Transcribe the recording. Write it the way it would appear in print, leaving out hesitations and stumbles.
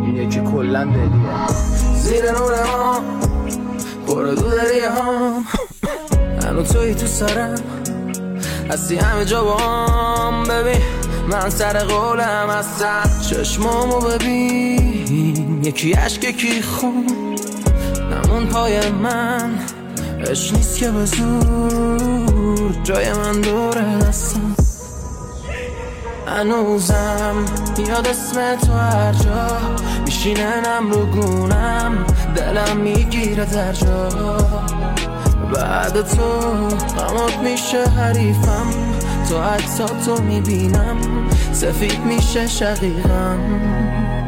این یکی کلن دلیه. زیر نور ما پر دو دریه ها، هنو توی تو سرم هستی همه جا با هم. ببین من سر قولم هستم، چشمامو ببین یکی عشق یکی خون، نمون پای من عشق نیست که به زور جای من دوره دستم. هنوزم یاد اسم تو هر جا میشینه نم رو گونم، دلم میگیره در جا. بعد تو غمات میشه حریفم، تو عکساتو میبینم سفید میشه شقیقم.